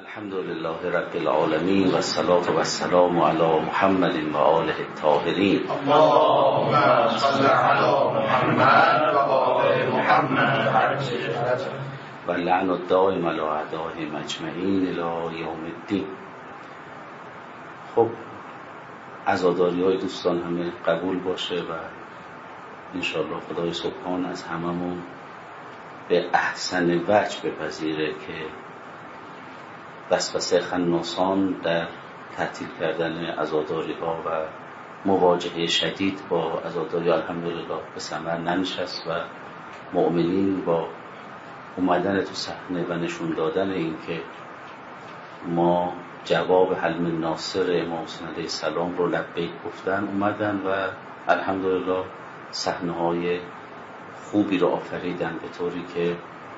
الحمد لله رب العالمین و الصلاة و السلام علی محمد و آله الطاهرین. اللهم صل علی محمد و آل محمد و لعن الدائم علی اعدائهم اجمعین الی یوم الدین. خب عزاداری های دوستان همه قبول باشه و انشاءالله خدای سبحان از هممون به احسن وجه بپذیره که وسوسه خناسان در تعطیل کردن عزاداری ها و مواجهه شدید با عزاداری الحمدلله به ثمر ننشست و مؤمنین با اومدن تو صحنه و نشون دادن این که ما جواب حلم ناصر امام حسین علیه السلام رو لبیک گفتن اومدن و الحمدلله صحنه های خوبی رو آفریدن به طوری که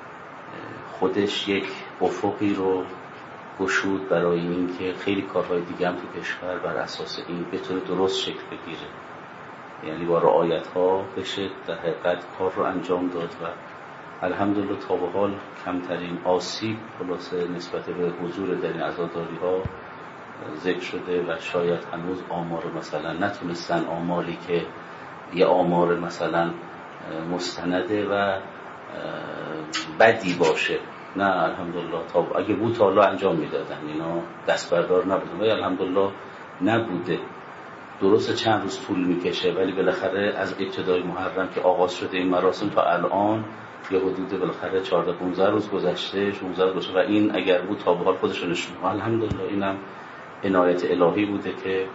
خودش یک افقی رو گشود برای این که خیلی کارهای دیگه هم تو کشور بر اساس این بتونه درست شکل بگیره، یعنی با رعایت ها بشه در حقیقت کار رو انجام داد و الحمدلله تا به حال کمترین آسیب خلاصه نسبت به حضور در این عزاداری ها ذکر شده و شاید هنوز آمار مثلا نتونستن آماری که یه آمار مثلا مستنده و بدی باشه، نه الحمدلله تا اگه بود تا الله انجام میدادن، اینا دست بردار نبودن ولی الحمدلله نبوده. درسته چند روز طول میکشه ولی بالاخره از ابتدای محرم که آغاز شده این مراسم تا الان یه حدود بالاخره 14-15 روز گذشته 16 روز و این اگر بود تا به حال خودش رو نشون میده. الحمدلله اینم عنایت الهی بوده که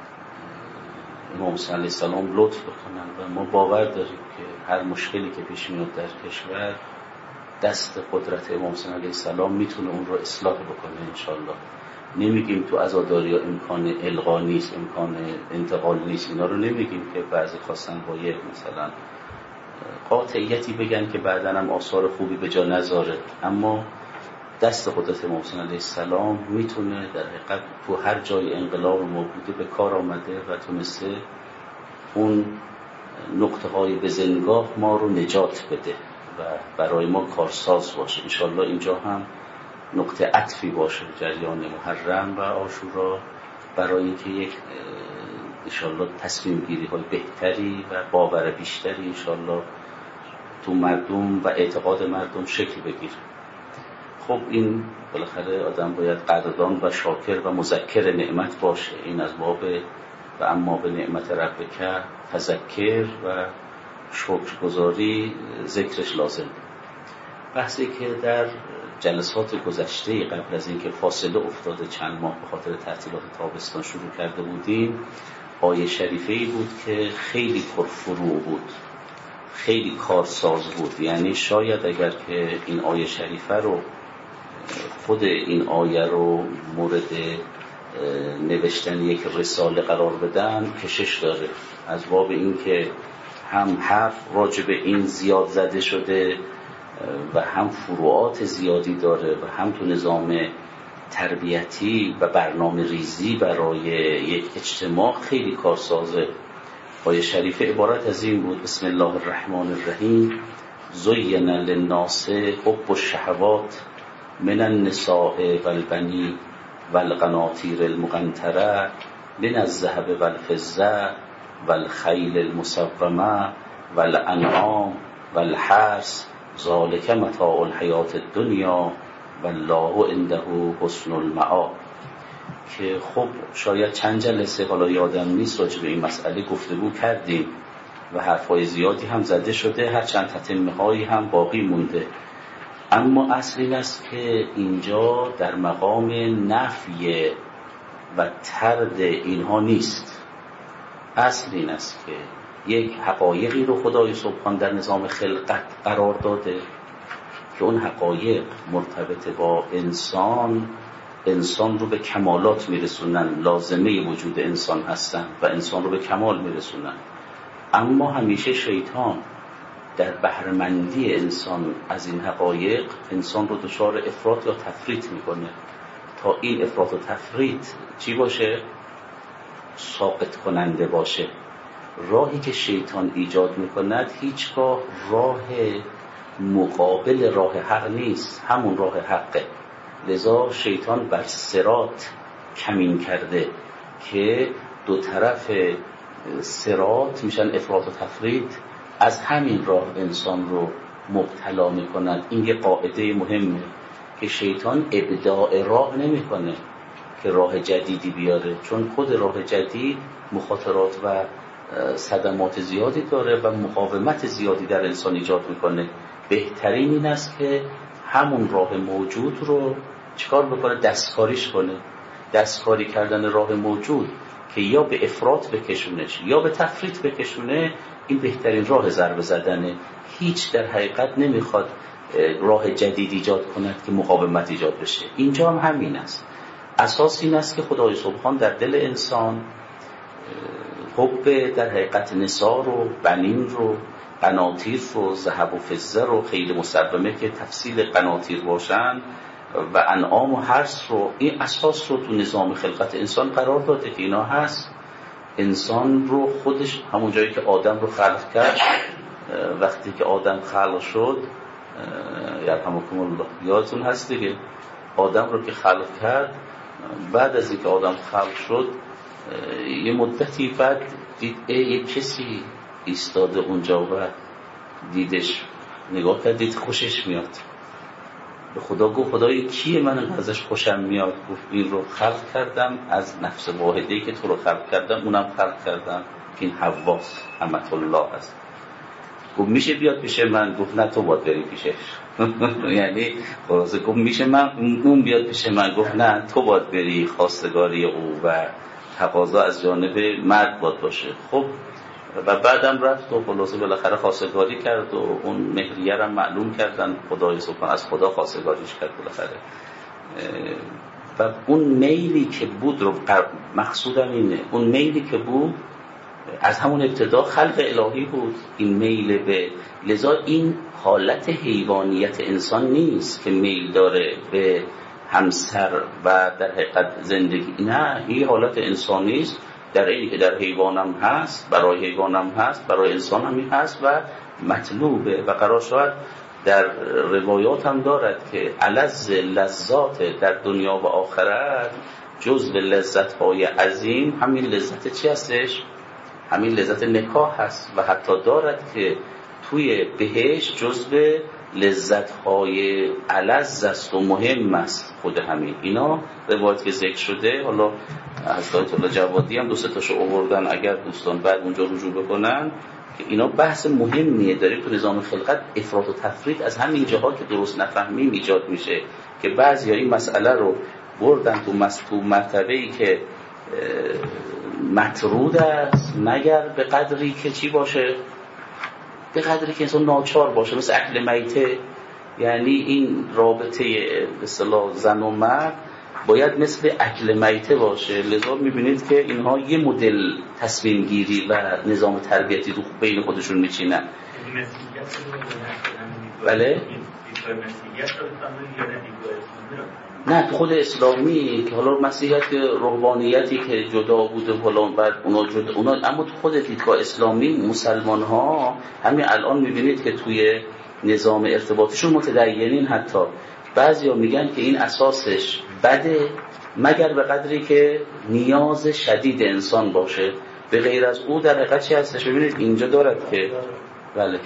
امام حسین علیه السلام لطف بکنن و ما باور داریم که هر مشکلی که پیش میاد در کشور دست قدرت امام حسین علیه السلام میتونه اون رو اصلاح بکنه انشالله. نمیگیم تو عزاداری ها امکان الغا نیست، امکان انتقال نیست، اینا رو نمیگیم که بعضی خواستن با یک مثلا قاطعیتی بگن که بعداً هم آثار خوبی به جا نذاره، اما دست قدرت امام حسین علیه السلام میتونه در حقیقت تو هر جای انقلاب موجوده به کار آمده و تونسته اون نقطه های بزنگاه ما رو نجات بده و برای ما کارساز باشه. انشالله اینجا هم نقطه عطفی باشه جریان محرم و عاشورا برای اینکه یک انشالله تصمیم گیری های بهتری و باور بیشتری انشالله تو مردم و اعتقاد مردم شکل بگیره. خب این بالاخره آدم باید قدردان و شاکر و مذکر نعمت باشه، این از باب و اما به نعمت ربک فذکر و شکرگزاری ذکرش لازم. بحثی که در جلسات گذشته قبل از اینکه فاصله افتاده چند ماه به خاطر تعطیلات تابستان شروع کرده بودیم، آیه شریفه‌ای بود که خیلی پرفروع بود، خیلی کارساز بود. یعنی شاید اگر که این آیه شریفه رو خود این آیه رو مورد نوشتن یک رساله قرار بدن کشش داره، از باب این که هم حرف راجع به این زیاد زده شده و هم فروعات زیادی داره و هم تو نظام تربیتی و برنامه ریزی برای یک اجتماع خیلی کارسازه. آیه شریفه عبارت از این بود: بسم الله الرحمن الرحیم زین للناس حب الشهوات من النساء والبنین والقناطیر المقنطره من الذهب والفضه والخیل المسومه والانعام والحرث ذالک متاع الحیات الدنیا والله عنده حسن المآب. که خب شاید چند جلسه حالا یادم نیست راجع به این مسئله گفتگو کردیم و حرفای زیادی هم زده شده، هر چند تتمه هایی هم باقی مونده، اما اصل این است که اینجا در مقام نفی و طرد اینها نیست. اصل این است که یک حقایقی رو خدای سبحان در نظام خلقت قرار داده که اون حقایق مرتبط با انسان رو به کمالات میرسونن، لازمه وجود انسان هستن و انسان رو به کمال میرسونن. اما همیشه شیطان در بهره‌مندی انسان از این حقایق انسان رو دچار افراط یا تفریط میکنه تا این افراط و تفریط چی باشه؟ ساقط کننده باشه. راهی که شیطان ایجاد میکند هیچگاه راه مقابل راه حق نیست، همون راه حقه. لذا شیطان بر صراط کمین کرده که دو طرف صراط میشن افراط و تفرید، از همین راه انسان رو مبتلا میکنند. این یه قاعده مهمه که شیطان ابداع راه نمیکنه که راه جدیدی بیاره، چون خود راه جدید مخاطرات و صدمات زیادی داره و مقاومت زیادی در انسان ایجاد میکنه. بهترین این است که همون راه موجود رو چیکار بکنه؟ دستکاریش کنه. دستکاری کردن راه موجود که یا به افراط بکشونش یا به تفریط بکشونه، این بهترین راه ضربه زدنه. هیچ در حقیقت نمیخواد راه جدید ایجاد کند که مقاومت ایجاد بشه. اینجا هم همین است. اساس این است که خدای سبحان در دل انسان حب در حقیقت نساء رو، بنین رو، قناطیر رو، ذهب و فضه رو، خیلی مصومه که تفصیل قناطیر باشن و انعام و حرث رو، این اساس رو تو نظام خلقت انسان قرار داده که اینا هست. انسان رو خودش همون جایی که آدم رو خلق کرد، وقتی که آدم خلق شد، یرحمکم الله، یادتون هست دیگه، آدم رو که خلق کرد، بعد از اینکه آدم خلق شد یه مدتی بعد دید یک کسی ایستاده اونجا و دیدش، نگاه کرد دید خوشش میاد. به خدا گفت خدای کیه من ازش خوشم میاد؟ گفت این رو خلق کردم از نفس واحده‌ای که تو رو خلق کردم، اونم خلق کردم که این حواس امت الله هست. گفت میشه بیاد پیش من؟ گفت نه تو باید بری پیشش. یعنی خلاصه گفت میشه من اون بیاد پیش من؟ گفت نه تو باید بری. خواستگاری او و تقاضا از جانب مرد باید باشه. خب و بعدم رفت و خلاصه بالاخره خواستگاری کرد و اون مهریه رو معلوم کردن، خدای سبحان از خدا خواستگاریش کرد بالاخره. و اون میلی که بود رو مقصودم اینه، اون میلی که بود از همون ابتدا خلق الهی بود، این میل به، لذا این حالت حیوانیت انسان نیست که میل داره به همسر و در حقیقت زندگی، نه، این حالت انسانی است در اینی که در حیوانم هست، برای حیوانم هست، برای انسان هم هست و مطلوبه. و قرار شد در روایات هم دارد که الذ لذات در دنیا و آخرت، جزو لذت‌های عظیم همین لذت چی هستش؟ همین لذت نکاح هست. و حتی دارد که توی بهشت جزو لذت‌های الذ است و مهم است. خود همین اینا روایت که ذکر شده، حالا حضرت الله جوادی هم 2-3 تاشو آوردن، اگر دوستان بعد اونجا رجوع بکنن که اینا بحث مهمیه داره تو نظام خلقت. افراط و تفرید از همین جاها که درست نفهمیم ایجاد میشه که بعضیا این مسئله رو بردن تو مرتبه‌ای که مطرود است، مگر به قدری که چی باشه؟ به قدری که انسان ناچار باشه، مثل اکل میته. یعنی این رابطه به اصطلاح زن و مرد باید مثل اکل میته باشه. لذا میبینید که اینها یه مدل تصمیم گیری و نظام تربیتی رو بین خودشون میچینن. بله؟ نه، خود اسلامی که حالا مسیحیت رهبانیتی که جدا بوده حالا بعد اونا اما تو خود دیدگاه اسلامی مسلمان ها همین الان میبینید که توی نظام ارتباطشون متدینین، حتی بعضیا میگن که این اساسش بده مگر به قدری که نیاز شدید انسان باشه، به غیر از او در حقیقت چی هستش؟ ببینید اینجا دارد که بله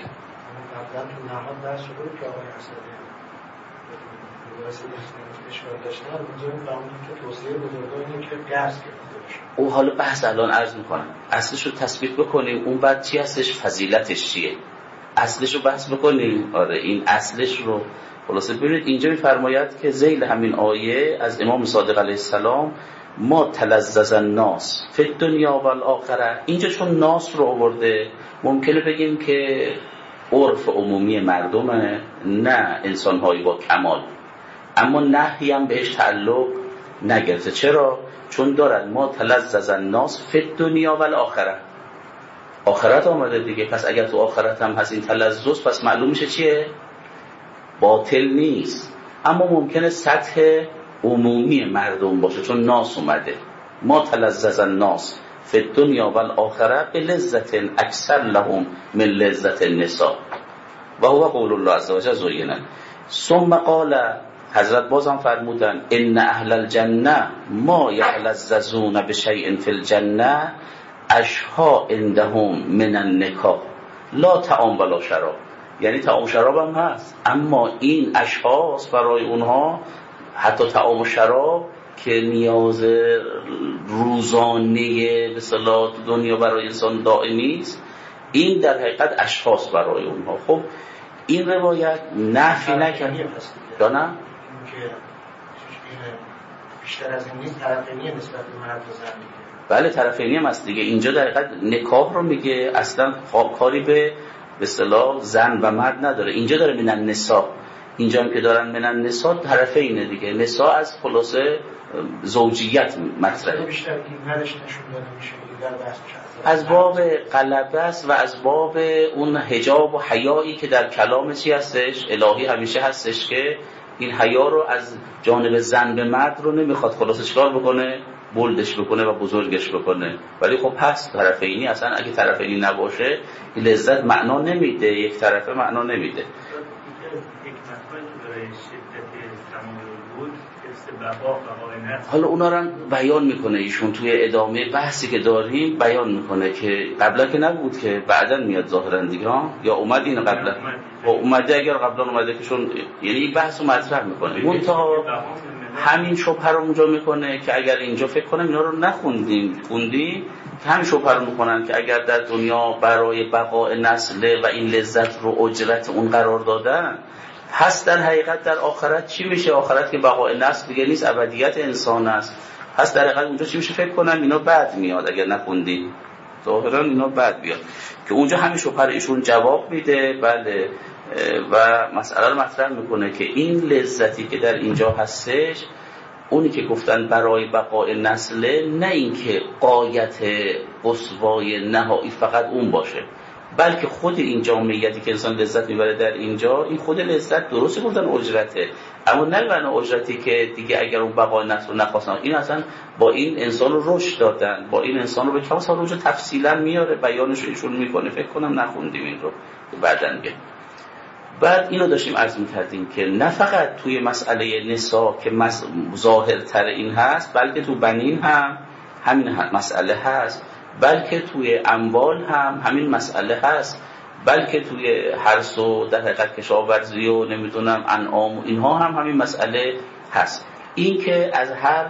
او حالا بحث الان عرض میکنم، اصلش رو تثبیت بکنیم، اون بعد چی هستش، فضیلتش چیه، اصلش رو بحث بکنیم. آره این اصلش رو خلاصه ببینید اینجا میفرماید که ذیل همین آیه از امام صادق علیه السلام، ما تلذذ الناس فی الدنیا و الاخره. اینجا چون ناس رو آورده ممکنه بگیم که عرف عمومی مردمه، نه انسان‌های با کمال، اما نهی هم بهش تعلق نگرفته. چرا؟ چون دارد ما تلذذ الناس فی الدنیا و الاخره، آخرت آمده دیگه، پس اگر تو آخرت هم هست این تلذذ، پس معلوم میشه چیه؟ باطل نیست. اما ممکنه سطح عمومی مردم باشه چون ناس اومده. ما تلذذ الناس فی الدنیا و الاخره بلذت اکثر لهم من لذت النساء و هو قول الله عز وجل زینا. ثم قال حضرت بازم فرمودن ان اهل الجنه ما یلذذون بشیء فی الجنه اشها عندهم من النکاح لا طعام ولا شراب. یعنی طعام شراب هم هست، اما این اشخاص برای اونها حتی طعام و شراب که نیاز روزانه به اصطلاح دنیا برای انسان دائمی است، این در حقیقت اشخاص برای اونها. خب این روایت نفی نکنه یا نه؟ بیشتر از این نیست، طرفینیه نسبت به مرد و زن. بله طرفینی هم هست دیگه. اینجا در حقیقت نکاح رو میگه، اصلا کاری به اصطلاح زن و مرد نداره. اینجا داره من النساء، اینجا هم که دارن من النساء طرفینه دیگه. نساء از خلاصه زوجیت مطرحه، بیشتر این نداشت نشون داده میشه در بحث از باب غلبه است و از باب اون حجاب و حیایی که در کلام چی هستش، الهی همیشه هستش، که این حیا رو از جانب زن به مرد رو نمیخواد خلاصه چکار بکنه، بولدش بکنه و بزرگش بکنه. ولی خب هست طرفینی، اصلا اگه طرفینی نباشه این لذت معنا نمیده، یک طرفه معنا نمیده. حالا اونا رو بیان میکنه ایشون توی ادامه بحثی که داریم، بیان میکنه که قبلا که نبود که بعدا میاد ظاهرا دیگه یا اومد این قبلا اومده، اگر قبلا اومده که شون یعنی بحث رو مطرح میکنه. منتها همین شبهه رو اونجا میکنه که اگر اینجا فکر کنم اینا رو نخوندیم که همین شبهه رو میکنن که اگر در دنیا برای بقاء نسل و این لذت رو اجرت اون قرار دادن، پس در حقیقت در آخرت چی میشه؟ آخرت که بقاء نسل دیگه نیست، ابدیت انسان است. پس در حقیقت اونجا چی میشه؟ فکر کنم اینا بعد میاد، اگر نخوندیم ظاهرا اینا بعد بیاد که اونجا همین شبهه ایشون جواب میده. بله و مسئله رو مطرح میکنه که این لذتی که در اینجا هستش، اونی که گفتن برای بقاء نسل، نه اینکه غایت قصوای نهایی فقط اون باشه، بلکه خود این جامعیتی که انسان لذت میبره در اینجا، این خود لذت درسته گفتن اجرته، اما نه بنا اجرتی که دیگه اگر اون بقاء نسل رو نخواستن، این اصلا با این انسان رو رشد دادن، با این انسان رو به چند سال اونجا تفصیلا میاره، بیانش رو ایشون میکنه. فکر کنم نخوندیم این رو بعدن میگه. بعد اینو داشتیم عرض میکردیم که نه فقط توی مسئله نساء که ظاهرتر این هست، بلکه تو بنین هم همین مسئله هست، بلکه توی اموال هم همین مسئله هست، بلکه توی حرث و در حقیقت کشاورزی و نمیدونم انعام و اینها هم همین مسئله هست. این که از هر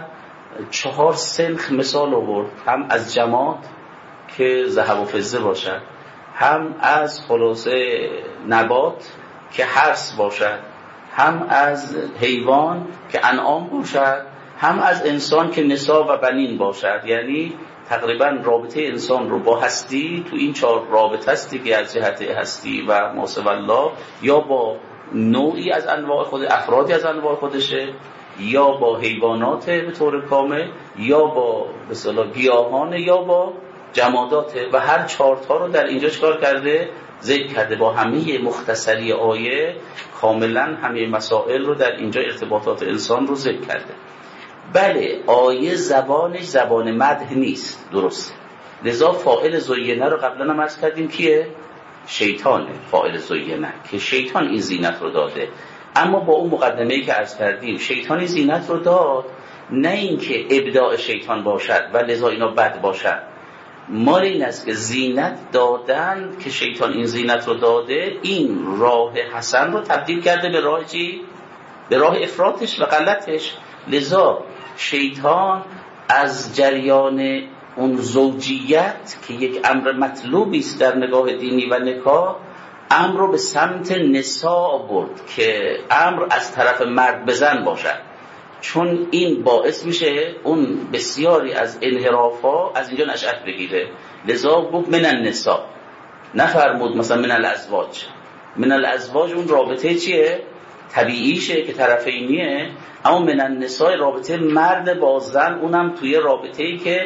4 سنخ مثال آورد، هم از جماد که ذهب و فضه باشد، هم از خلاصه نبات که حرث باشد، هم از حیوان که انعام باشد، هم از انسان که نساء و بنین باشد. یعنی تقریبا رابطه انسان رو با هستی تو این 4 رابطه است دیگه، از جهت هستی و ماسو الله، یا با نوعی از انواع خود، افرادی از انواع خودشه، یا با حیوانات به طور کامل، یا با به اصطلاح گیاهان، یا با جماداته. و هر 4 تا رو در اینجا چکار کرده؟ ذکر کرده. با همه مختصری آیه کاملا همه مسائل رو در اینجا ارتباطات انسان رو ذکر کرده. بله آیه زبانش زبان مدح نیست، درسته، لذا فاعل زینه رو قبلا هم عرض کردیم کیه؟ شیطانه. فاعل زینه که شیطان این زینت رو داده، اما با اون مقدمه‌ای که عرض کردیم شیطان این زینت رو داد، نه اینکه ابداع شیطان باشد و لذا اینا بد باشد. مال این است که زینت دادن که شیطان این زینت رو داده، این راه حسن رو تبدیل کرده به راه چی؟ به راه افراطش و غلطش. لذا شیطان از جریان اون زوجیت که یک امر مطلوبی است در نگاه دینی و نکاح، امر رو به سمت نساء برد که امر از طرف مرد به زن باشد، چون این باعث میشه اون بسیاری از انحرافا از اینجا نشأت بگیره. لذا گفت من النساء، نفرمود مثلا من الازواج. من الازواج اون رابطه چیه؟ طبیعیشه که طرفینیه، اما من النساء رابطه مرد با زن، اونم توی رابطه‌ای که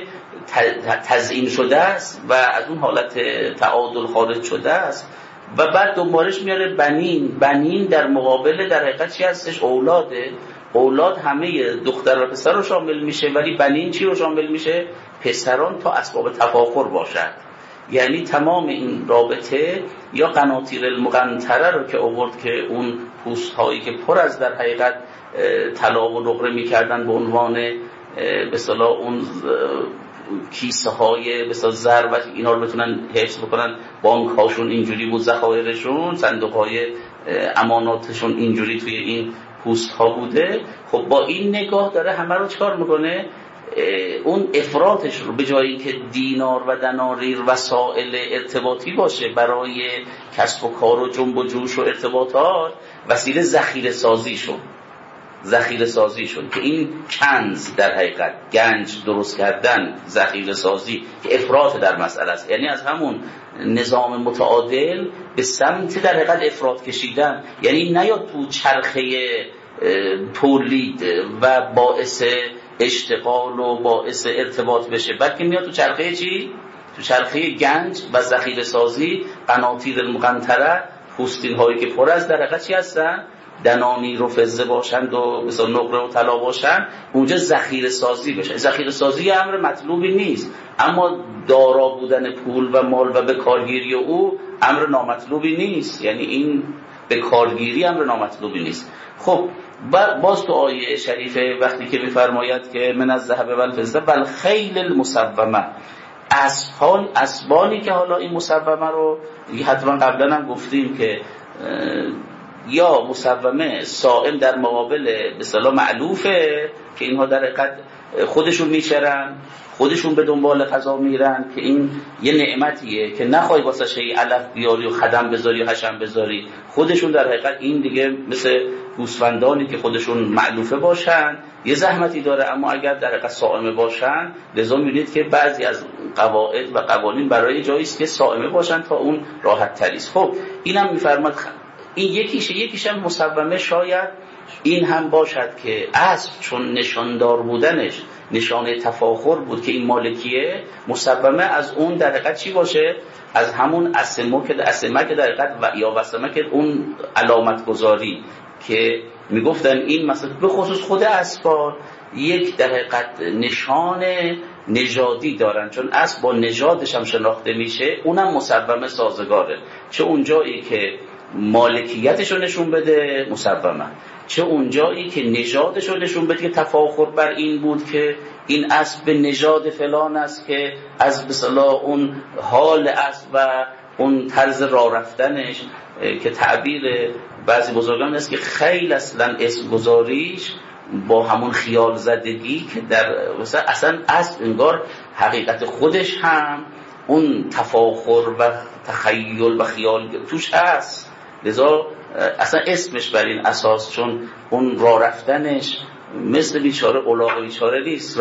تزیین شده است و از اون حالت تعادل خارج شده است. و بعد دوبارش میاره بنین. بنین در مقابل در حقیقت چی هستش؟ اولاده. اولاد همه دختر و پسر رو شامل میشه، ولی بنین چی رو شامل میشه؟ پسران تا اسباب تفاخر باشد. یعنی تمام این رابطه یا قناطیر المقنطره رو که آورد که اون پوست هایی که پر از در حقیقت طلا و نقره میکردن به عنوان به اصطلاح اون کیسه های به اصطلاح زر و اینا رو بتونن حفظ بکنن، بانک هاشون اینجوری بود، ذخایرشون، صندوق های اماناتشون اینجوری توی این پوست ها بوده. خب با این نگاه داره همه رو چکار میکنه؟ اون افراطش رو به جایی که دینار و دنانیر وسائل ارتباطی باشه برای کسب و کار و جنب و جوش و ارتباطات، وسیله ذخیره سازی شد که این کنز در حقیقت گنج درست کردن، ذخیره سازی که افراط در مسئله است، یعنی از همون نظام متعادل به سمت در حقیقت افراط کشیدن، یعنی نیاد تو چرخه تولید و باعث اشتغال و باعث ارتباط بشه، بلکه میاد تو چرخه چی؟ تو چرخه گنج و ذخیره سازی، قناطیر المقنطره، پوستین هایی که پر از در حقیقت چی هستن؟ دنانیر و فضه باشند و مثلا نقره و طلا باشند، اونجا ذخیره سازی بشه. ذخیره سازی امر مطلوبی نیست، اما دارا بودن پول و مال و به کارگیری او امر نامطلوبی نیست، یعنی این به کارگیری امر نامطلوبی نیست. خب باز تو آیه شریفه وقتی که می‌فرماید که من از ذهب و الفضه بل خیل المسومه، اسبانی که حالا این مسومه رو حتما قبلا هم گفتیم که یا مسومه صائم در مقابل به اصطلاح معلوفه که اینها در حقیقت خودشون میشرن، خودشون به دنبال غذا میرن، که این یه نعمتیه که نخوای واسه شی علف بیاری و خدم بذاری و حشم بذاری، خودشون در حقیقت این دیگه مثل گوسفندانی که خودشون معلوفه باشن یه زحمتی داره، اما اگر در حقیقت صائمه باشن، لذا می‌بینید که بعضی از قواعد و قوانین برای جایی است که صائمه باشن تا اون راحت تری است. خب اینم می‌فرماد این یکیش هم مسومه شاید این هم باشد که اسب چون نشاندار بودنش نشانه تفاخر بود که این مالکیه، مسومه از اون در حقیقت چی باشه؟ از همون اسمه که در حقیقت یا وسمه که اون علامت گذاری که میگفتن این مثلا به خصوص خود اسبا یک در حقیقت نشان نژادی دارن، چون اسب با نژادش هم شناخته میشه، اونم مسومه سازگاره، چه اونجایی که مالکیتش رو نشون بده مسومه، چه اونجایی که نژادش رو نشون بده که تفاخر بر این بود که این اسب به نژاد فلان است، که از بسلا اون حال اسب و اون طرز راه رفتنش که تعبیر بعضی بزرگان است که خیل اصلا اسم گذاریش با همون خیال زدگی که در اصلا اسب انگار حقیقت خودش هم اون تفاخر و تخیل و خیال توش هست، لذا اصلا اسمش بر این اساس، چون اون راه رفتنش مثل بیچاره الاغ بیچاره نیست،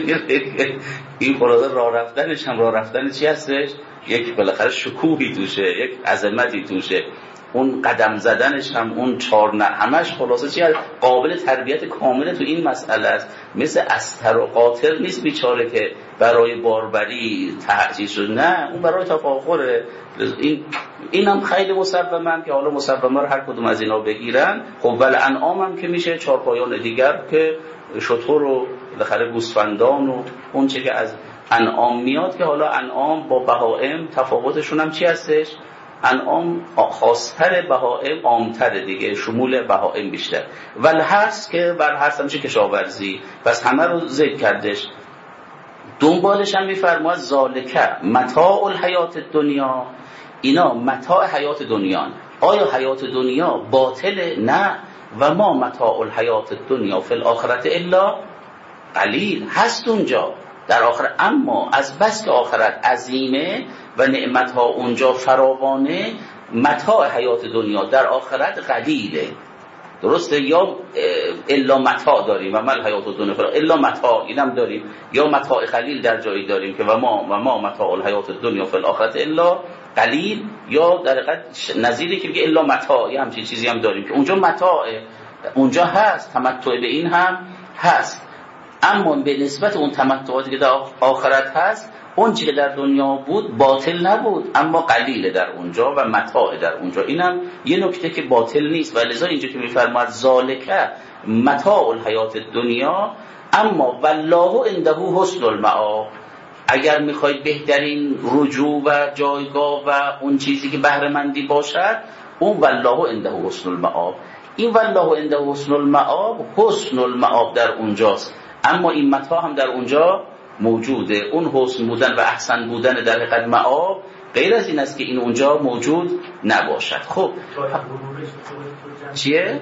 این خلاصه راه رفتنش هم راه رفتن چی هستش؟ یک بالاخره شکوهی توشه، یک عظمتی توشه، اون قدم زدنش هم اون چارنه همش خلاصه چی هست؟ قابل تربیت کامله تو این مسئله است، مثل استر و قاطر نیست بیچاره که برای باربری تحجیز شد، نه اون برای تفاخره. این هم خیلی مسومه هم که حالا مسومه رو هر کدوم از اینا بگیرن. خب ولی انعام هم که میشه چارپایان دیگر که شتر و بالاخره گوسفندان و اون چه که از انعام میاد، که حالا انعام با بهائم تفاوتشون هم چی هستش؟ انعام خاصتر، بهائم عامتر دیگه، شمول بهائم بیشتر. ولی هست که بر هست همیشه کشاورزی، پس همه رو ذکر کردش. دنبالش هم میفرماید ذالکه متاع الحیات الدنیا، اینا متاع حیات دنیان. آیا حیات دنیا باطله؟ نه، و ما متاع الحیات الدنیا فی الاخرت الا قلیل، هست اونجا در آخرت، اما از بس که آخرت عظیمه و نعمتها اونجا فراوانه، متاع حیات دنیا در آخرت قلیله. درسته؟ یا الا متاع داریم و مل حیات الدنیا الا متاع، اینم داریم، یا متاع قلیل در جایی داریم که و ما متاع الحیات الدنیا فی الاخرت الا قلیل، یا در حقیقت نظیری که میگه الا متاع، یا همچین چیزی هم داریم که اونجا متاع اونجا هست، تمتع به این هم هست، اما به نسبت اون تمتعاتی که در آخرت هست، اون چیزی که در دنیا بود باطل نبود، اما قلیله در اونجا و متاع در اونجا. اینم یه نکته که باطل نیست، و لذا اینجا که میفرماید ذالکه متاع الحیات الدنیا، اما والله عنده حسن المآب، اگر میخواید بهترین رجوع و جایگاه و اون چیزی که بهره مندی باشد، اون والله عنده حسن المآب. این والله عنده حسن المآب، حسن المآب در اونجاست، اما این متاع هم در اونجا موجوده. اون حسن بودن و احسن بودن در حقیقت مآب غیر از این است که این اونجا موجود نباشد. خب چیه؟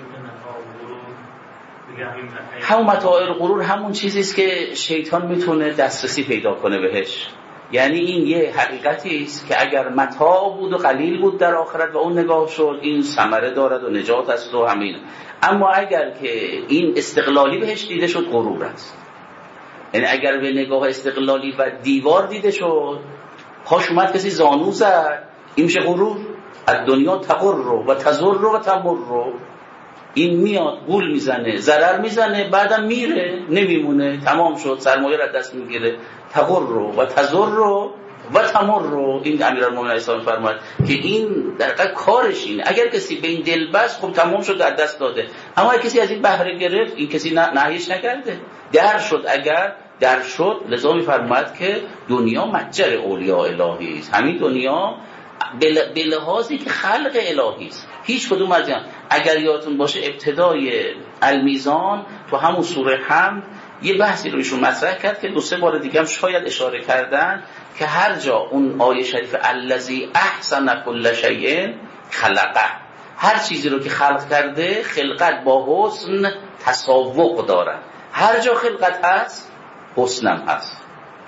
همون متاع الغرور همون چیزی است که شیطان میتونه دسترسی پیدا کنه بهش. یعنی این یه حقیقتی است که اگر متاع بود و قلیل بود در آخرت و اون نگاه شد، این ثمره دارد و نجات است و همین. اما اگر که این استقلالی بهش دیده شد، غرور است. یعنی اگر به نگاه استقلالی و دیوار دیده شد، پاش اومد کسی زانو زد، این میشه غرور. از دنیا تقر و تزر و تمر، این میاد گول میزنه، ضرر میزنه، بعدم میره، نمیمونه، تمام شد، سرمایه را دست میگیره. تقر و تزر و تمر، این امیرالمومنین علیه السلام فرمود که این در حقیقت کارش اینه. اگر کسی به این دل بست، خب تمام شد، در دست داده. اما اگر کسی از این بهره گرفت، این کسی نهیش نکرده، در شد. اگر در شد، لذا میفرماد که دنیا متجر اولیاء الهی است. همین دنیا به لحاظی که خلق الهی است. هیچ کدوم از این، اگر یادتون باشه ابتدای المیزان تو همون سوره حمد یه بحثی رو ایشون مطرح کرد که 2-3 بار دیگه هم شاید اشاره کردن که هر جا اون آیه شریف الذی احسن کل شیء خلقه، هر چیزی رو که خلق کرده خلقت با حسن تساوق داره. هر جا خلقت هست حسنم هست.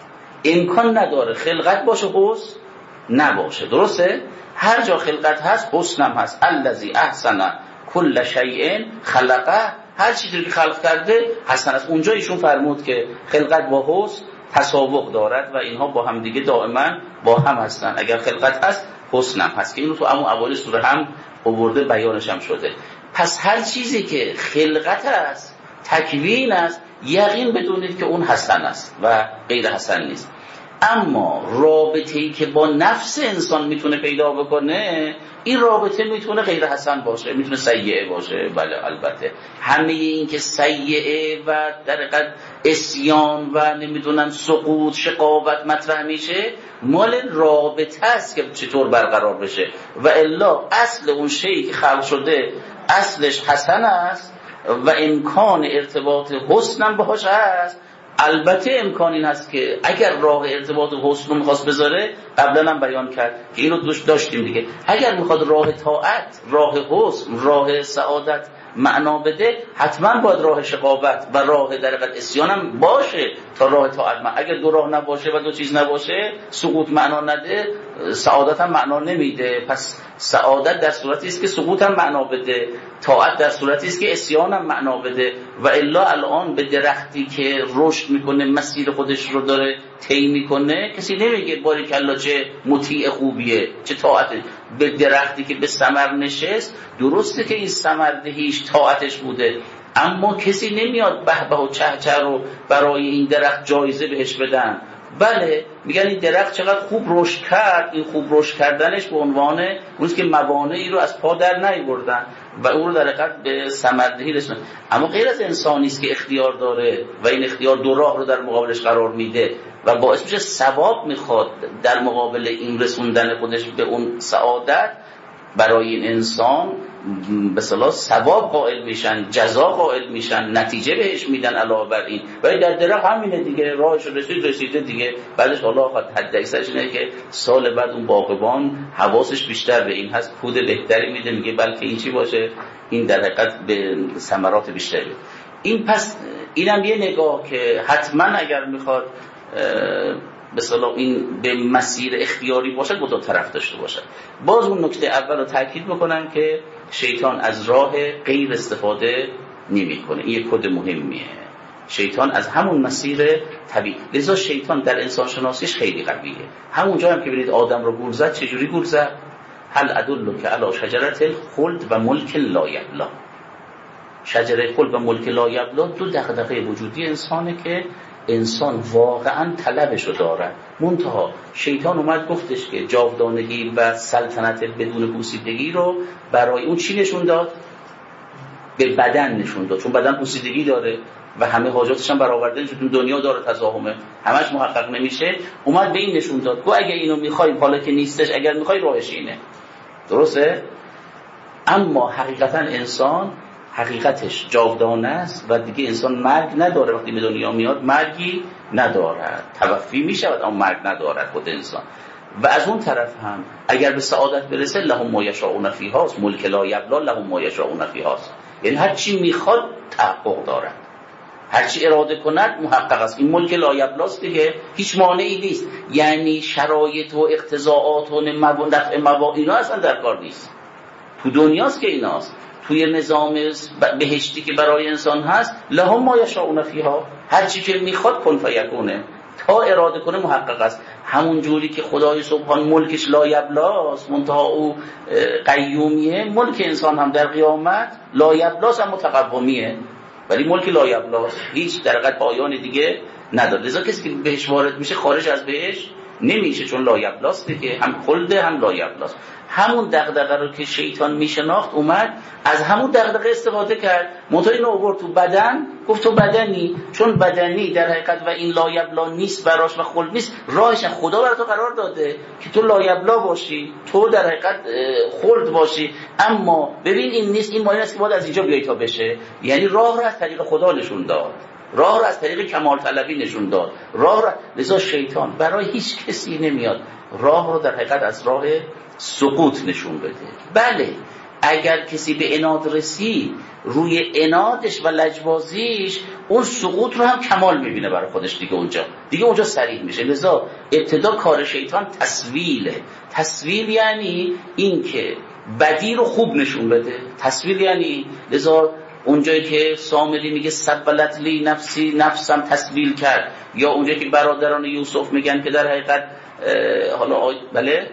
امکان نداره خلقت باشه حسن نباشه. درسته؟ هر جا خلقت هست حسنم هست. الذی احسن کل شیء خلقه، هر چیزی که خلق کرده حسن است. اونجا ایشون فرمود که خلقت با حسن تساوق دارد و اینها با هم دیگه دائما با هم هستن. اگر خلقت هست حسنم هست، که اینو تو همون اول سوره هم آورده، بیانش هم شده. پس هر چیزی که خلقت است، تکوین است، یقین بدونید که اون حسن است و غیر حسن نیست. اما رابطه‌ای که با نفس انسان میتونه پیدا بکنه، این رابطه میتونه غیر حسن باشه، میتونه سیئه باشه. بله البته همه این که سیئه و در حقیقت عصیان و نمیدونم سقوط، شقاوت مطرح میشه، مال رابطه است که چطور برقرار بشه. و الا اصل اون شیئی که خلق شده اصلش حسن است و امکان ارتباط حسنم باهاش هست. البته امکان این هست که اگر راه ارتباط حسن رو میخواست بذاره، قبلا هم بیان کرد که اینو داشتیم دیگه، اگر میخواد راه طاعت، راه حسن، راه سعادت معنا بده، حتما باید راه شقاوت و راه در حقیقت عصیان هم باشه تا راه طاعت. اگر دو راه نباشه و دو چیز نباشه، سقوط معنا نده، سعادت هم معنا نمیده. پس سعادت در صورتی است که سقوط هم معنا بده، طاعت در صورتی است که عصیان هم معنا بده. و الا الان به درختی که رشد میکنه، مسیر خودش رو داره طی میکنه، کسی نمیگه باریکالله چه مطیع خوبیه، چه طاعته. به درختی که به ثمر نشست، درسته که این ثمردهیش طاعتش بوده، اما کسی نمیاد به به و چه چه رو برای این درخت جایزه بهش بدن. بله میگن این درخت چقدر خوب رشد کرد، این خوب رشد کردنش به عنوان اونست که موانعی رو از پا در نیاوردن و اون رو در حقیقت به ثمردهی رسوندن. اما غیر از انسانی است که اختیار داره و این اختیار دو راه رو در مقابلش قرار میده و باعث میشه ثواب میخواد در مقابل این رسوندن خودش به اون سعادت، برای این انسان به اصطلاح ثواب قائل میشن، جزا قائل میشن، نتیجه بهش میدن علاوه بر این. ولی در درخت همینه دیگه، راهش رسیده دیگه، بعدش حالا حد اکثرش اینه که سال بعد اون باغبان حواسش بیشتر به این هست، کود بهتری میده، میگه بلکه این چی باشه، این در حقیقت به ثمرات بیشتری. این پس اینم یه نگاه که حتما اگر میخواد به اصطلاح این به مسیر اختیاری باشد، دو طرف داشته باشد. باز اون نکته اول رو تاکید بکنم که شیطان از راه غیر استفاده نمی‌کنه. این یک کد مهمیه. شیطان از همون مسیر طبیعی، لذا شیطان در انسان شناسیش خیلی قویه. همونجا هم که ببینید آدم رو گول زد، چجوری گول زد؟ هل ادلک علی شجرة الخلد و ملک لا یبلا. شجره خلد و ملک لا یبلا دو دغدغه وجودی انسانه که انسان واقعا طلبشو داره. منتها شیطان اومد گفتش که جاودانگی و سلطنت بدون پوسیدگی رو برای اون چی نشون داد؟ به بدن نشون داد، چون بدن پوسیدگی داره و همه حاجاتش هم برآورده نشون، دنیا داره تزاحمه، همش محقق نمیشه. اومد به این نشون داد گو اگه اینو میخوای، حالا که نیستش، اگر میخوای راهش اینه. درسته؟ اما حقیقتا انسان حقیقتش جاودانه است و دیگه انسان مرگ نداره. وقتی به دنیا میاد مرگی ندارد، توفی میشود اما مرگ ندارد خود انسان. و از اون طرف هم اگر به سعادت برسه لهم ما یشاءون فیها، ملک لا یبلی لهم ما یشاءون فیها، یعنی هر چی میخواد تحقق دارد، هر چی اراده کند محقق است. این ملک لا یبلی است دیگه، هیچ مانعی نیست. یعنی شرایط و اقتضاعات و دفع اینا اصلا در کار نیست. تو دنیاست که ایناست. توی نظام بهشتی که برای انسان هست لهم ما یشاءون فیها، هر چی که میخواد کن فیکونه، تا اراده کنه محقق است. همون جوری که خدای سبحان ملکش لا یبلاست منتها او قیومیه، ملک انسان هم در قیامت لا یبلاست هم متقومیه، ولی ملک لا یبلاست هیچ در حقیقت پایان دیگه نداره. لذا کسی که بهش وارد میشه خارج از بهش نمیشه، چون لا یبلاست دیگه، هم خلده هم لا یبلاست. همون دغدغه رو که شیطان میشناخت اومد از همون دغدغه استفاده کرد، منتها اینو آورد تو بدن، گفت تو بدنی، چون بدنی در حقیقت و این لا یبلا نیست براش و خلد نیست، راهش خدا برای تو قرار داده که تو لا یبلا باشی، تو در حقیقت خلد باشی. اما ببین این نیست، این معنی است که باید از اینجا بیای تا بشه. یعنی راه رو از طریق خدا نشون داد، راه رو از طریق کمال طلبی نشون داد، راه رو. لذا شیطان برای هیچ کسی نمیاد راه رو در حقیقت از راه سقوط نشون بده. بله اگر کسی به عناد رسید، روی عنادش و لجبازیش اون سقوط رو هم کمال میبینه برای خودش دیگه اونجا صریح میشه. لذا ابتدا کار شیطان تسویله. تسویل یعنی این که بدی رو خوب نشون بده. تسویل یعنی لذا اونجایی که سامری میگه سبلت لی نفسی، نفسم تسویل کرد، یا اونجایی که برادران یوسف میگن که در حقیقت بله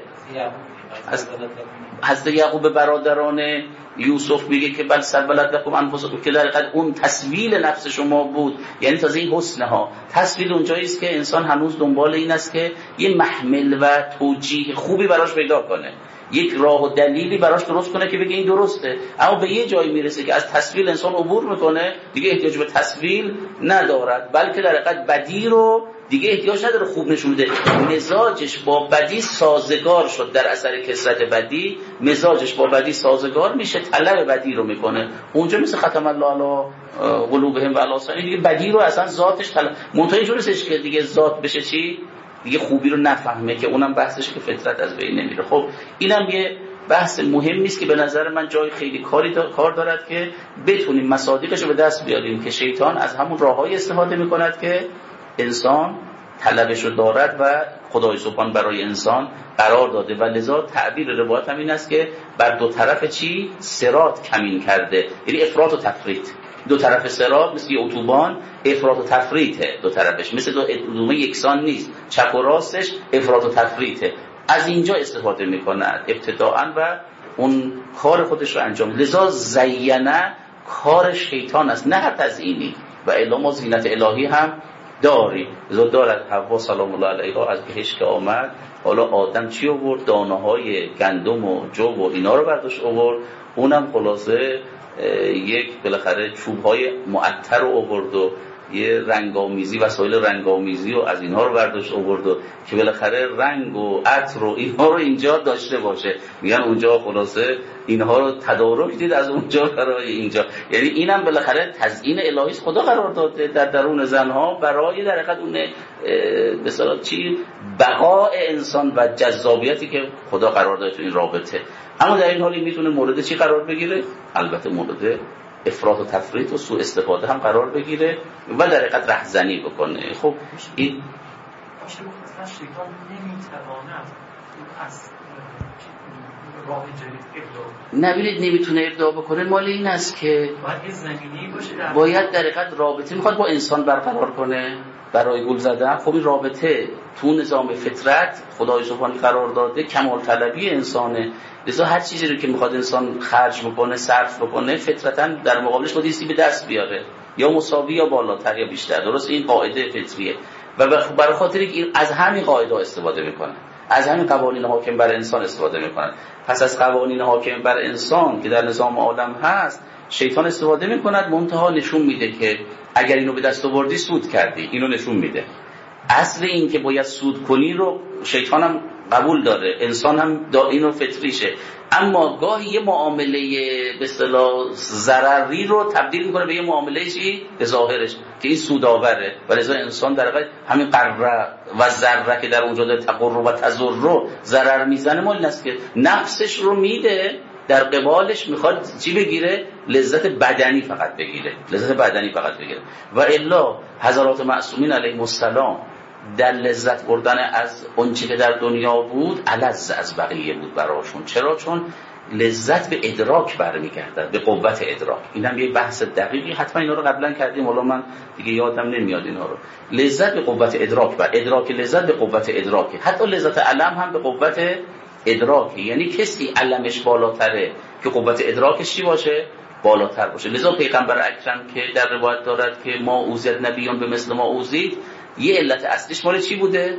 حضرت یعقوب برادران یوسف میگه که بل سبلت لکم انفسکم، که در حقیقت اون تسویل نفس شما بود. یعنی تازه این حسنه ها. تسویل اونجایی است که انسان هنوز دنبال این است که یه محمل و توجیه خوبی براش پیدا کنه، یک راه و دلیلی براش درست کنه که بگه این درسته. اما به یه جایی میرسه که از تسویل انسان عبور میکنه، دیگه احتیاج به تسویل ندارد، بلکه در حقیقت بدی رو دیگه احتیاج نداره خوب نشون بده. مزاجش با بدی سازگار شد، در اثر کثرت بدی مزاجش با بدی سازگار میشه، طلب بدی رو میکنه. اونجا مثل ختم الله علی قلوبهم و علی آسانی، دیگه بدی رو اصلا ذاتش طلب. منتها اینجوری نیست که دیگه ذات بشه چی؟ دیگه خوبی رو نفهمه، که اونم بحثش که فطرت از بین نمیره. خب اینم یه بحث مهم نیست که به نظر من جای خیلی کار دارد که بتونیم مصادیقش رو به دست بیاریم، که شیطان از همون راههای استفاده میکند که انسان طلبش رو دارد و خدای سبحان برای انسان قرار داده. و لذا تعبیر روایت هم این است که بر دو طرف چی؟ صراط کمین کرده، یعنی افراط و تفریط. دو طرف صراط مثل یه اتوبان افراط و تفریطه، دو طرفش مثل دو اتوبان یکسان نیست، چپ و راستش افراط و تفریطه. از اینجا استفاده میکنه ابتداءً و اون کار خودش رو انجام. لذا زینه کار شیطان است، نه هر تزیینی. و الا ما زینت الهی هم داری. لذا دارد حوا سلام الله علیها از بهشت که آمد، حالا آدم چی آورد؟ دانه های گندم و جو و اینا رو برداشت آورد، اونم خلاصه یک بالاخره چوب های معطر رو آورد و یه رنگامیزی وسایل رنگامیزی و از اینها رو برداشت آورد و که بالاخره رنگ و عطر و اینها رو اینجا داشته باشه. میگن اونجا خلاصه اینها رو تدارک دید از اونجا برای اینجا. یعنی اینم بالاخره تزیین الهی خدا قرار داده در درون زنها برای در حقیقت اون مثلا چی بقاء انسان و جذابیتی که خدا قرار داده تو این رابطه. اما در این حالی میتونه مورد چی قرار بگیره؟ البته مورد افراط و تفریط و سوء استفاده هم قرار بگیره و در حقیقت رهزنی بکنه. خب این شیطان نمیتواند از راه جدید ابداع نبینید نمیتونه ابداع بکنه. مال این است که باید در حقیقت رابطه میخواد با انسان برقرار کنه برای گل زدن. خب این رابطه تو نظام فطرت خدای سبحانه قرار داده، کمال طلبی انسانه. لذا هر چیزی رو که میخواد انسان خرج بکنه، صرف بکنه، فطرتاً در مقابلش باید چیزی به دست بیاره، یا مساوی یا بالاتر یا بیشتر. درست این قاعده فطریه و برای خاطر این از همین قاعده استفاده میکنه، از همین قوانین حاکم بر انسان استفاده میکنه. پس از قوانین حاکم بر انسان که در نظام عالم هست شیطان استفاده میکند، منتها نشون میده که اگر اینو به دست آوردی سود کردی، اینو نشون میده. اصل این که باید سود کنی رو شیطان هم قبول داره، انسان هم اینو فطریشه، اما گاهی یه معامله به اصطلاح ضرری رو تبدیل میکنه به یه معامله چی به ظاهرش که این سودآوره، و لذا انسان در واقع همین قره و ذره که در اونجا داره تقر و تضر رو ضرر میزنه، مال این است که نفسش رو میده، در قبالش میخواد چی بگیره؟ لذت بدنی فقط بگیره، لذت بدنی فقط بگیره. و الا حضرات معصومین علیهم السلام در لذت بردن از اونچه که در دنیا بود الذ از بقیه بود براشون. چرا؟ چون لذت به ادراک برمیگردد، به قوت ادراک. این هم یه بحث دقیقی، حتما اینا رو قبلا کردیم، حالا من دیگه یادم نمیاد اینا رو. لذت به قوت ادراک و ادراک لذت به قوت ادراک، حتی لذت علم هم به قوت ادراکی. یعنی کسی علمش بالاتره که قوت ادراکش چی باشه؟ بالاتر باشه. لذا پیغمبر اکرم که در روایت دارد که ما اوذیت نبیون به مثل ما اوذید، یه علت اصلیش مال چی بوده؟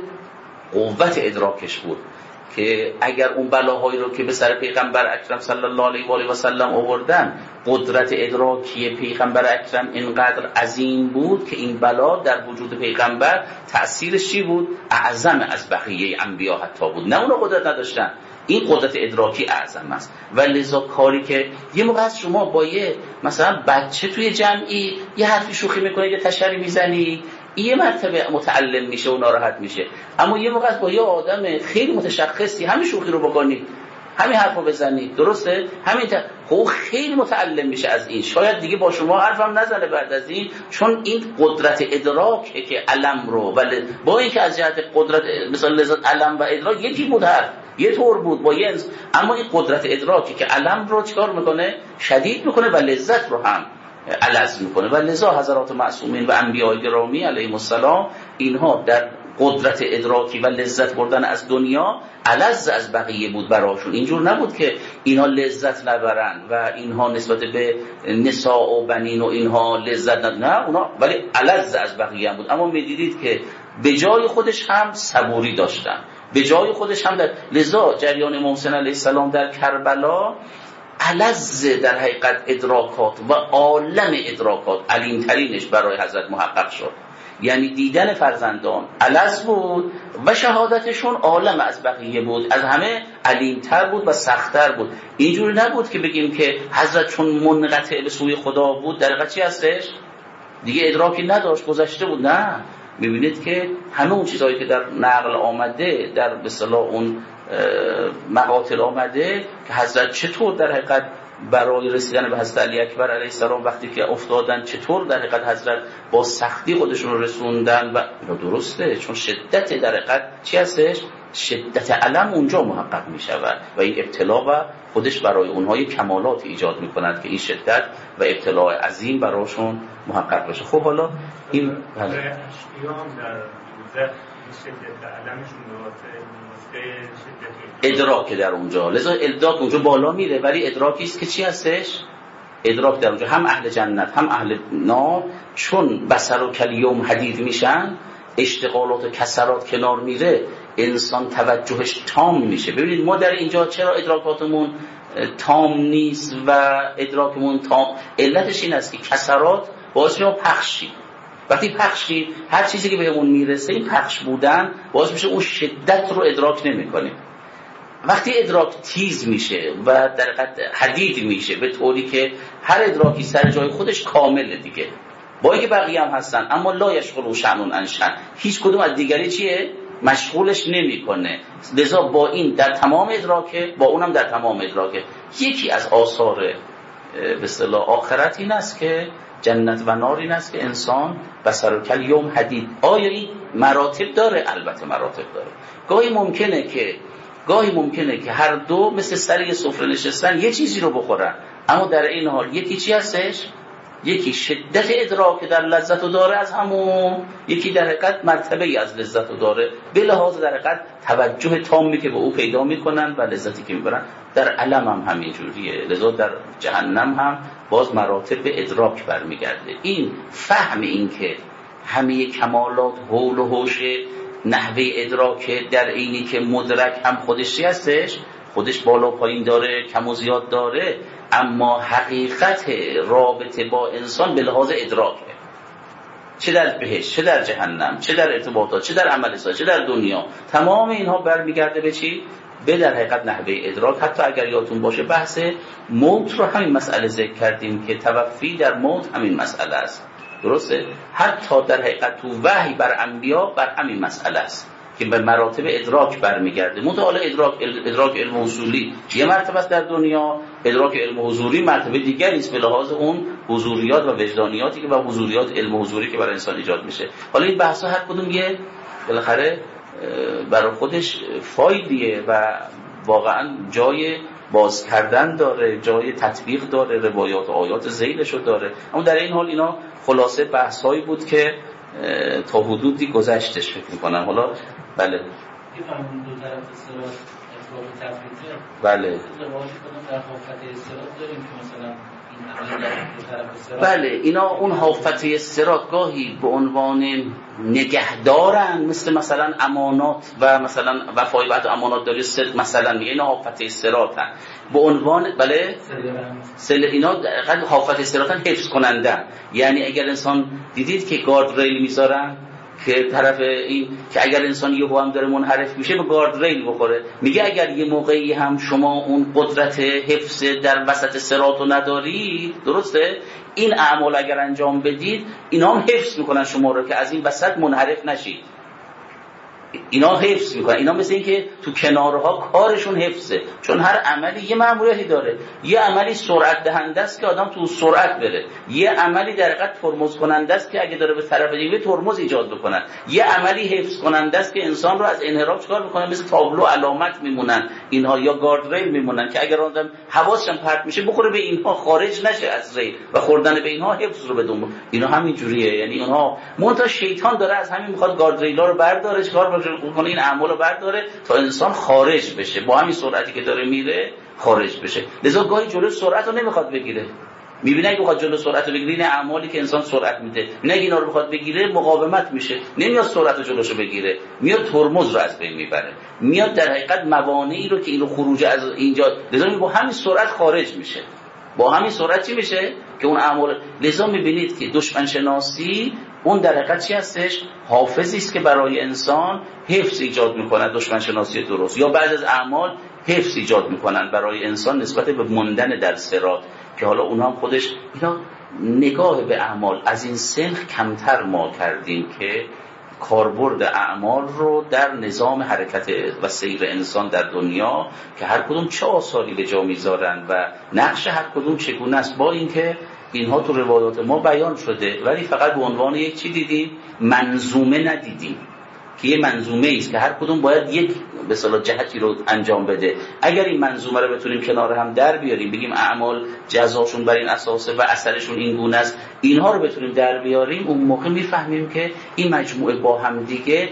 قوت ادراکش بود، که اگر اون بلاهایی رو که به سر پیغمبر اکرم صلی الله علیه و آله و سلم آوردن، قدرت ادراکی پیغمبر اکرم اینقدر عظیم بود که این بلا در وجود پیغمبر تأثیرش چی بود؟ اعظم از بقیه انبیا حتی بود، نه اونو قدرت نداشتن، این قدرت ادراکی اعظم است. و لذا کاری که یه موقع از شما با یه مثلا بچه توی جمعی یه حرفی شوخی میکنه، یه تشری میزنی، یه مرتبه متعلم میشه و ناراحت میشه، اما یه موقع با یه آدم خیلی متشخصی همین شوخی رو بکنی، همین حرفو بزنی، درسته؟ همین خب خیلی متعلم میشه از این، شاید دیگه با شما حرفم نزنه بعد از این، چون این قدرت ادراکه که علم رو، ولی با اینکه از جهت قدرت مثلا لذت علم و ادراک یکی بود، حرف یه طور بود با یه اما این قدرت ادراکی که علم رو چیکار میکنه؟ شدید میکنه و لذت رو هم الذ میکنه. و لذا حضرات معصومین و انبیاء گرامی علیهم السلام اینها در قدرت ادراکی و لذت بردن از دنیا الذ از بقیه بود براشون. اینجور نبود که اینها لذت نبرن و اینها نسبت به نساء و بنین و اینها لذت نه اونا، ولی الذ از بقیه هم بود. اما می‌دیدید که به جای خودش هم صبوری داشتن، به جای خودش هم لذا جریان محسن علیه السلام در کربلا الذ در حقیقت ادراکات و عالم ادراکات علیم‌ترینش برای حضرت محقق شد. یعنی دیدن فرزندان الذ بود و شهادتشون عالم از بقیه بود، از همه علیم‌تر بود و سخت‌تر بود. اینجوری نبود که بگیم که حضرت چون منقطع به سوی خدا بود در حقیقت چی هستش؟ دیگه ادراکی نداشت، گذشته بود. نه، می‌بینید که همه اون چیزایی که در نقل آمده، در به اصطلاح اون مقاتل آمده که حضرت چطور در حقیقت برای رسیدن به حضرت علی اکبر علیه السلام وقتی که افتادن چطور در حقیقت حضرت با سختی خودشون رو رسوندن، و درسته چون شدت در حقیقت چی هستش؟ شدت علم اونجا محقق می شود و این ابتلا و خودش برای اونها کمالات ایجاد می کند که این شدت و ابتلا عظیم براشون محقق بشه. خب حالا این ادراک در اونجا، لذا ادراک اونجا بالا میره، ولی ادراکی است که چی هستش؟ ادراک در اونجا هم اهل جنت هم اهل نار چون بصر و کلیوم حدید میشن، اشتغالات و کسرات کنار میره، انسان توجهش تام میشه. ببینید ما در اینجا چرا ادراکاتمون تام نیست و ادراکمون تام؟ علتش این است که کسرات باعث میشه پخشی. وقتی پخشی هر چیزی که بهمون میرسه این پخش بودن باعث میشه اون شدت رو ادراک نمی‌کنیم. وقتی ادراک تیز میشه و در حقیقت حدید میشه به طوری که هر ادراکی سر جای خودش کامله دیگه، با اینکه بقیه هم هستن اما لا یشغل شأن عن شأن، هیچ کدوم از دیگری چیه؟ مشغولش نمیکنه. لذا با این در تمام ادراکه، با اونم در تمام ادراکه. یکی از آثار به اصطلاح آخرت این است که جنت و نار این است که انسان بصر و کلیوم حدید. آیا این مراتب داره؟ البته مراتب داره. گاهی ممکنه که هر دو مثل سر یه سفره نشستن یه چیزی رو بخورن، اما در این حال یکی چی هستش؟ یکی شدت ادراک در لذت رو داره از همون، یکی در حقیقت مرتبه ای از لذت رو داره به لحاظ در حقیقت توجه تامی که به او پیدا میکنن و لذتی که میبرن. در علم هم همین جوریه، لذا در جهنم هم باز مراتب به ادراک برمیگرده. این فهم این که همه کمالات حول و حوش نحوه ادراک در اینی که مدرک هم خودشی هستش، خودش بالا پایین داره، کم و زیاد داره، اما حقیقت رابطه با انسان به لحاظ ادراکه. چه در بهشت، چه در جهنم، چه در ارتباطات، چه در عمل صالح، چه در دنیا. تمام اینها برمیگرده به چی؟ به در حقیقت نحوه ادراک. حتی اگر یادتون باشه بحث موت رو همین مسئله ذکر کردیم که توفی در موت همین مسئله است. درسته؟ حتی در حقیقت تو وحی بر انبیا بر همین مسئله است که به مراتب ادراک برمیگرده. متعال ادراک علم حصولی یه مرتبه است در دنیا، ادراک علم حضوری مرتبه دیگری است به لحاظ اون حضوریات و وجدانیاتی که و حضوریات علم حضوری که برای انسان ایجاد میشه. حالا این بحثا هر کدوم یه بالاخره برای خودش فایلیه و واقعا جای باز کردن داره، جای تطبیق داره، روایات و آیات ذیلشو داره. اما در این حال اینا خلاصه بحثایی بود که تا حدودی گذشتش فکر میکنم. حالا بله دو طرف صراط اطلاق تفریطه بله روایت کدام در حافظه صراط داریم که مثلا بله اینا اون حافظه صراط گاهی به عنوان نگهدارن، مثلا امانات و مثلا وفای بعد امانات داری صدق مثلا اینا حافظه صراطن به عنوان بله اینا قد حافظه صراطن حفظ کننده. یعنی اگر انسان دیدید که گارد ریل میذارن که طرف این که اگر انسان یهو هم داره منحرف میشه به گارد ریل بخوره، میگه اگر یه موقعی هم شما اون قدرت حفظ در وسط صراط رو ندارید، درسته، این اعمال اگر انجام بدید اینا هم حفظ میکنن شما رو که از این وسط منحرف نشید. اینا حفظ میکنن. اینا مثل این که تو کنارها کارشون حفظه، چون هر عملی یه مأموریتی داره. یه عملی سرعت دهنده است که آدم تو سرعت بره، یه عملی در حقیقت ترمز کننده است که اگه داره به طرف دیگه ترمز ایجاد بکنه، یه عملی حفظ کننده است که انسان رو از انحراف چکار بکنه، مثل تابلو علامت میمونن اینها یا گارد ریل میمونن که اگر آدم حواسش پرت میشه بخوره به اینها خارج نشه از ریل و خوردن به اینها حفظ رو بدون. اینا همین جوریه. یعنی اونها منتها شیطان داره از همین میخواد گارد ریلا رو برداره، چیکار کنه این اعمال رو برداره تا انسان خارج بشه، با همین سرعتی که داره میره خارج بشه. لذا گاهی جلوی سرعت رو نمیخواد بگیره. میبینه که بخواد جلوی سرعت رو بگیره، این اعمالی که انسان سرعت میده، میبینه اینا رو بخواد بگیره مقاومت میشه، نمیاد سرعت رو جلوشو بگیره، میاد ترمز رو از بین میبره، میاد در حقیقت موانعی رو که اینو خروج از اینجا، لذا با همین سرعت خارج میشه. با همین سرعت چی میشه که اون اعمال. لذا میبینید که دشمن شناسی اون در حقیقت چی هستش؟ حافظی است که برای انسان حفظ ایجاد میکنه، دشمن شناسی درست، یا بعض از اعمال حفظ ایجاد میکنن برای انسان نسبت به موندن در صراط، که حالا اونها هم خودش اینا نگاه به اعمال از این سنخ کمتر ما کردیم که کاربرد اعمال رو در نظام حرکت و سیر انسان در دنیا که هر کدوم چه آثاری به جا میذارن و نقش هر کدوم چگونه است، با اینکه اینها تو روایات ما بیان شده ولی فقط به عنوان یک چی دیدیم، منظومه ندیدیم که یه منظومه است که هر کدوم باید یک به اصطلاح جهتی رو انجام بده. اگر این منظومه رو بتونیم کنار هم در بیاریم، بگیم اعمال جزاشون بر این اساسه و اثرشون این گونه است، اینها رو بتونیم در بیاریم، اون موقع میفهمیم که این مجموعه با هم دیگه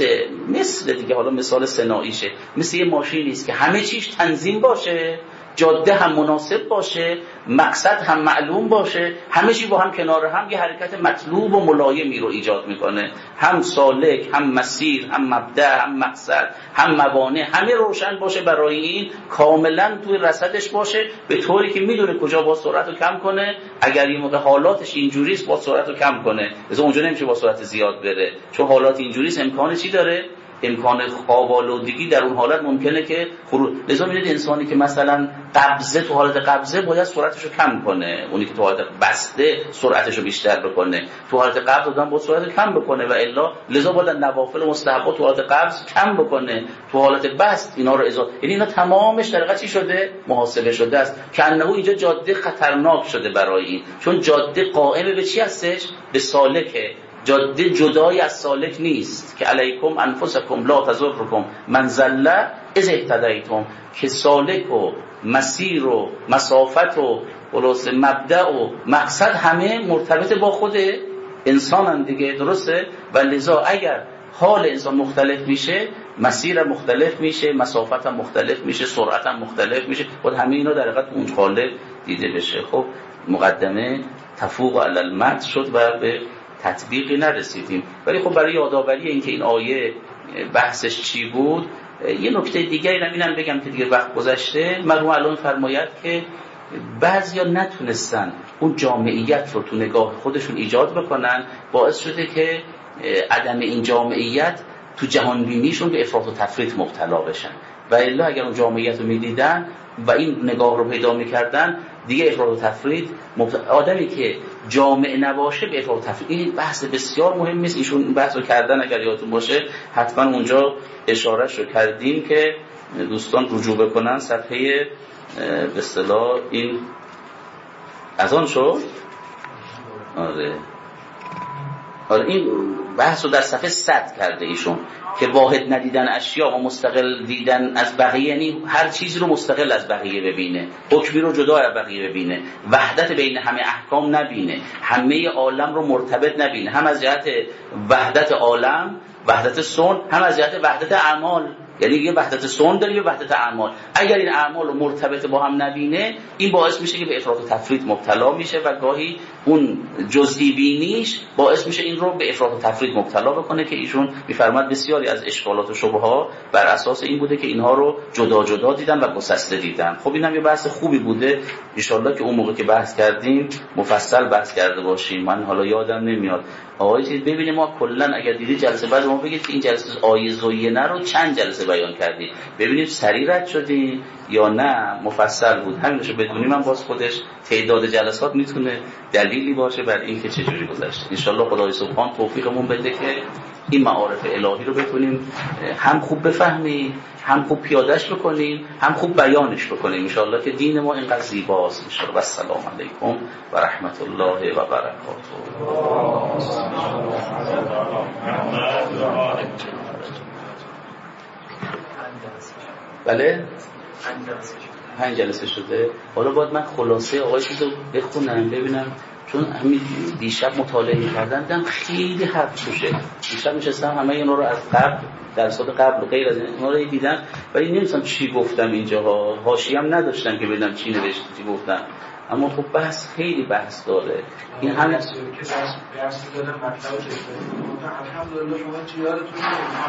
مثل دیگه، حالا مثال صناعیشه، مثل یه ماشینی است که همه چیز تنظیم باشه، جاده هم مناسب باشه، مقصد هم معلوم باشه، همه چی با هم کنار هم یه حرکت مطلوب و ملایمی رو ایجاد میکنه، هم سالک، هم مسیر، هم مبدأ، هم مقصد، هم موانع، همه روشن باشه برای این، کاملا توی رصدش باشه، به طوری که میدونه کجا با سرعت رو کم کنه، اگر یه موقع حالاتش اینجوریست با سرعت رو کم کنه، مثلا اونجا نمیشه با سرعت زیاد بره، چون حالات اینجوریست امکان چی داره؟ امکان خواب‌آلودگی در اون حالت ممکنه که لذا می‌بینید انسانی که مثلا قبضه، تو حالت قبضه باید سرعتش رو کم کنه، اونی که تو حالت بسته سرعتش رو بیشتر بکنه، تو حالت قبض آدم با سرعت کم بکنه و الا لذا باید نوافل و مستحبات تو حالت قبض کم بکنه، تو حالت بست اینا رو اضافه. یعنی اینا تمامش در واقع چی شده؟ محاسبه شده است که انه اینجا جاده خطرناک شده برای این، چون جاده قائم به چی هستش؟ به سالکه. جاده جدای از سالک نیست که علیکم انفسکم لا تضرکم من ضل اذ اهتدیتم، که سالک و مسیر و مسافت و خلاص مبدأ و مقصد همه مرتبط با خود انسان دیگه، درسته؟ و لذا اگر حال انسان مختلف میشه، مسیر مختلف میشه، مسافت هم مختلف میشه، سرعت هم مختلف میشه، خود همه اینا در حقیقت اون خاله دیده بشه. خب مقدمه تفوق علی المد شد و به تطبیقی نرسیدیم، ولی خب برای یادآوری اینکه این آیه بحثش چی بود، یه نکته دیگری اینم بگم که دیگه وقت گذشته. مرحوم الان فرماید که بعضیا نتونستن اون جامعیت رو تو نگاه خودشون ایجاد بکنن، باعث شده که عدم این جامعیت تو جهان بینیشون به افراط و تفریط مبتلا بشن. و الا اگر اون جامعیت رو میدیدن و این نگاه رو پیدا میکردن دیگه افراط و تفریط آدمی که جامع نباشه به افراط و تفریط. این بحث بسیار مهم است، ایشون بحث رو کردن، اگر یادتون باشه حتما اونجا اشارهش رو کردیم که دوستان رجوع بکنن صفحه به اصطلاح این از آن شد. آره این بحث رو در صفحه 100 کرده ایشون که واحد ندیدن اشیا و مستقل دیدن از بقیه، یعنی هر چیزی رو مستقل از بقیه ببینه، حکمی رو جدا از بقیه ببینه، وحدت بین همه احکام نبینه، همه عالم رو مرتبط نبینه، هم از جهت وحدت عالم، وحدت صنع، هم از جهت وحدت اعمال. یعنی یه وحدت صنع داره، یه وحدت اعمال. اگر این اعمال رو مرتبط با هم نبینه، این باعث میشه که به افراط و تفریط مبتلا میشه و گاهی اون جزئی بینیش باعث میشه این رو به افراط و تفریط مبتلا بکنه که ایشون میفرماد بسیاری از اشکالات و شبهه‌ها بر اساس این بوده که اینها رو جدا جدا دیدن و گسسته دیدن. خب اینم یه بحث خوبی بوده، ان شاءالله که اون موقع که بحث کردیم مفصل بحث کرده باشیم. من حالا یادم نمیاد آقای چیز ببینیم ما کلا اگر دیدی جلسه بعد ما بگید که این جلسه آیه زوینه رو چند جلسه بیان کردیم، ببینیم سریع رد شدیم یا نه مفصل بود. همینشو بدونیم من باز خودش تعداد جلسات میتونه دلیلی باشه بر این که چجوری گذشته. ان شاءالله خدای سبحان توفیقمون بده که این معارف الهی رو بتونیم هم خوب بفهمیم، هم خوب پیادهش بکنیم، هم خوب بیانش بکنیم. ان شاءالله که دین ما اینقدر زیباست. ان شاءالله. السلام علیکم و رحمت الله و برکاته. بله 5 جلسه شده. حالا باید من خلاصه آقای چیزو بخونم ببینم، چون همین دیشب مطالعه کردن دیدم خیلی حرف توشه. دیشب نشستم همه اینا رو از قبل درسات قبل و غیر از اینا رو دیدم ولی نمی‌دونم چی گفتم اینجاها، حاشیه هم نداشتم که بدونم چی نوشتم چی گفتم. اما خب بحث خیلی بحث داره. این همه که درس دادن مطلب رو الحمدلله شما چیارتون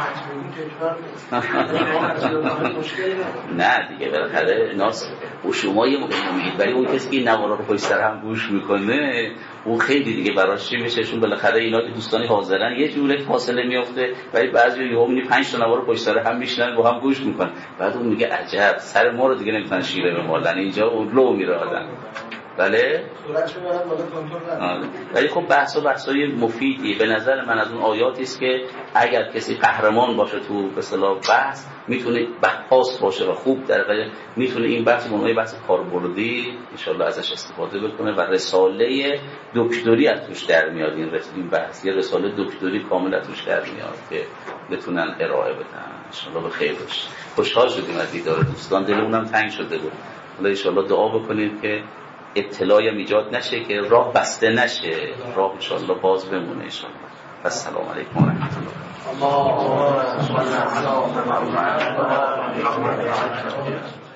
نه دیگه بالاخره ناس و شما یه موقع میگید ولی اون کسی که نوارا رو پشت سر هم گوش میکنه اون خیلی دیگه براش چی میشه، چون بالاخره اینا که دوستانی حاضرن یه جوری فاصله میفته ولی بعضی یهو میبینی 5 تا نوار پشت سر هم میشنن با هم گوش میکنن، بعد اون میگه عجب سر ما رو دیگه نمیتونن شیره بمالن، اینجا اون لو میره آدم. بله ولی خب بحثای مفیدی به نظر من از اون آیاتی است که اگر کسی قهرمان باشه تو به اصطلاح بحث میتونه بحث باشه و خوب در واقع میتونه این بحث مونوی بحث کاربردی ان شاء الله ازش استفاده بکنه و رساله دکتری از توش در میاد. این بحث یه رساله دکتری کامل از توش در میاد که بتونن ارائه بدن. ان شاء الله بخیر باشه. خوشحال شدیم از دیدار دوستان، دلمونم تنگ شده بود. ان شاء الله دعا بکنید که ابتلای ایجاد نشه، که راه بسته نشه، راه ان شاء الله باز بمونه ان شاء الله. السلام علیکم و رحمت الله.